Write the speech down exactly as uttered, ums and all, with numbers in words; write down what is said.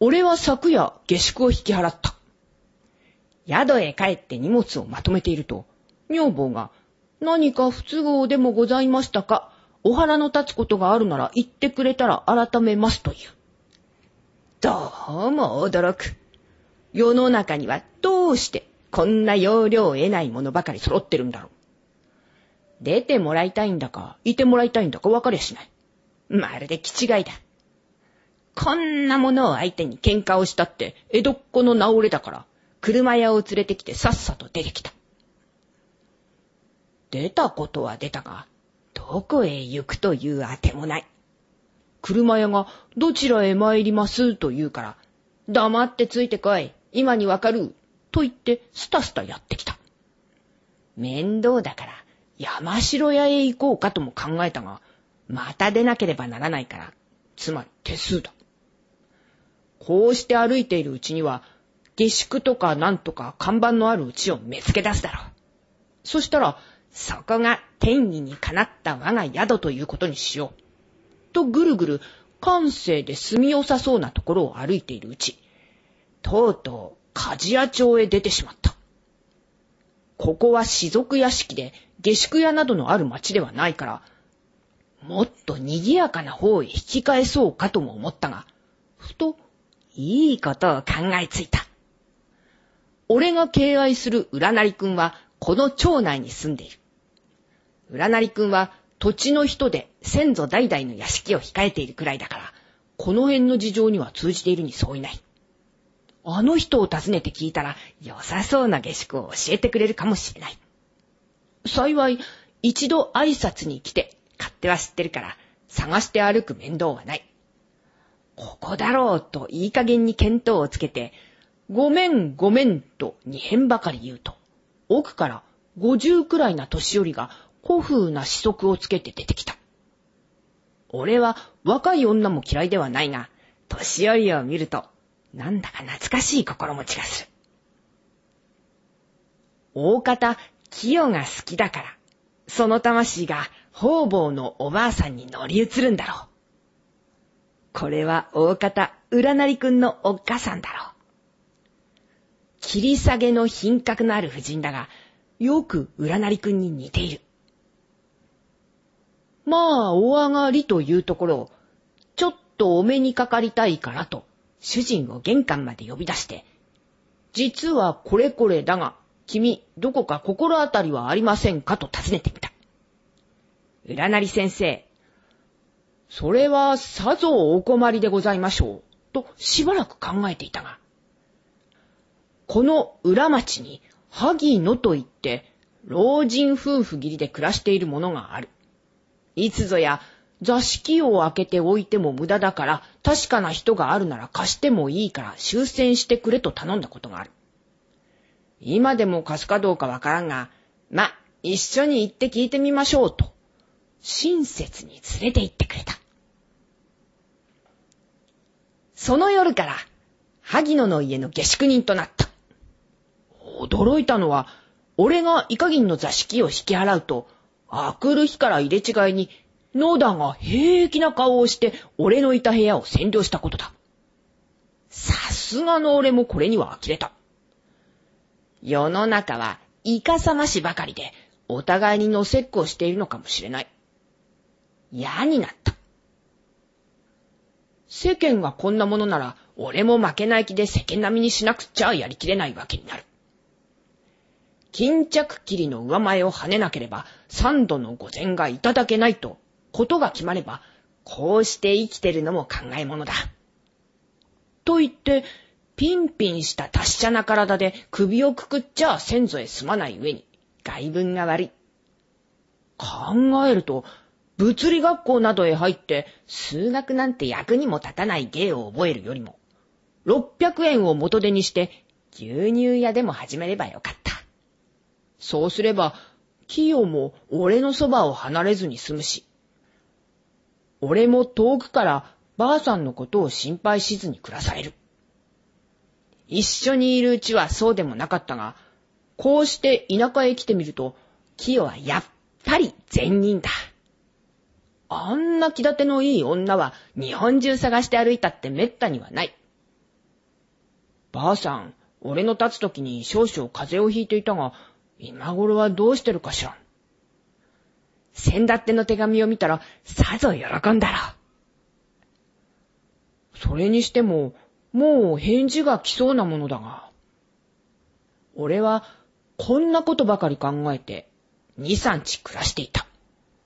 俺は昨夜下宿を引き払った。宿へ帰って荷物をまとめていると、女房が、何か不都合でもございましたか、お腹の立つことがあるなら言ってくれたら改めますという。どうも驚く。世の中にはどうしてこんな要領を得ないものばかり揃ってるんだろう。出てもらいたいんだか、いてもらいたいんだか分かりゃしない。まるで気違いだ。こんなものを相手に喧嘩をしたって江戸っ子の名折れだから、車屋を連れてきてさっさと出てきた。出たことは出たが、どこへ行くというあてもない。車屋がどちらへ参りますと言うから、黙ってついてこい、今にわかる、と言ってスタスタやってきた。面倒だから山城屋へ行こうかとも考えたが、また出なければならないから、つまり手数だ。こうして歩いているうちには、下宿とかなんとか看板のあるうちを見つけ出すだろう。そしたら、そこが天意にかなった我が宿ということにしよう。とぐるぐる閑静で住みよさそうなところを歩いているうち、とうとう鍛冶屋町へ出てしまった。ここは士族屋敷で下宿屋などのある町ではないから、もっと賑やかな方へ引き返そうかとも思ったが、ふといいことを考えついた。俺が敬愛する浦成くんはこの町内に住んでいる。浦成くんは土地の人で先祖代々の屋敷を控えているくらいだから、この辺の事情には通じているに相違ない。あの人を訪ねて聞いたら良さそうな下宿を教えてくれるかもしれない。幸い一度挨拶に来て勝手は知ってるから探して歩く面倒はない。ここだろうといい加減に見当をつけて、ごめんごめんと二遍ばかり言うと、奥から五十くらいな年寄りが古風な士足をつけて出てきた。俺は若い女も嫌いではないが、年寄りを見るとなんだか懐かしい心持ちがする。大方清が好きだから、その魂が方々のおばあさんに乗り移るんだろう。これは大方浦成くんのおっかさんだろう。切り下げの品格のある婦人だが、よく浦成くんに似ている。まあお上がりというところを、ちょっとお目にかかりたいからと主人を玄関まで呼び出して、実はこれこれだが、君どこか心当たりはありませんかと尋ねてみた。浦成先生、それはさぞお困りでございましょう、としばらく考えていたが、この裏町に萩野といって老人夫婦義理で暮らしているものがある。いつぞや座敷を開けておいても無駄だから、確かな人があるなら貸してもいいから終戦してくれと頼んだことがある。今でも貸すかどうかわからんが、ま、一緒に行って聞いてみましょうと親切に連れて行ってくれた。その夜から萩野の家の下宿人となった。驚いたのは、俺がイカ銀の座敷を引き払うと、あくる日から入れ違いに野田が平気な顔をして俺のいた部屋を占領したことだ。さすがの俺もこれには呆れた。世の中はイカさましばかりで、お互いにのせっこをしているのかもしれない。嫌になった。世間がこんなものなら、俺も負けない気で世間並みにしなくちゃやりきれないわけになる。巾着切りの上前を跳ねなければ三度の御前がいただけないとことが決まれば、こうして生きてるのも考えものだ。と言ってピンピンした達者な体で首をくくっちゃ先祖へすまない上に外聞が悪い。考えると物理学校などへ入って数学なんて役にも立たない芸を覚えるよりも、ろっぴゃくえんを元手にして牛乳屋でも始めればよかった。そうすれば清も俺のそばを離れずに済むし、俺も遠くからばあさんのことを心配しずに暮らされる。一緒にいるうちはそうでもなかったが、こうして田舎へ来てみると、清はやっぱり善人だ。あんな気立てのいい女は日本中探して歩いたってめったにはない。 ばあさん、俺の立つ時に少々風邪をひいていたが、今頃はどうしてるかしら。先だっての手紙を見たら、さぞ喜んだろう。それにしても、もう返事が来そうなものだが。俺は、こんなことばかり考えて、二三日暮らしていた。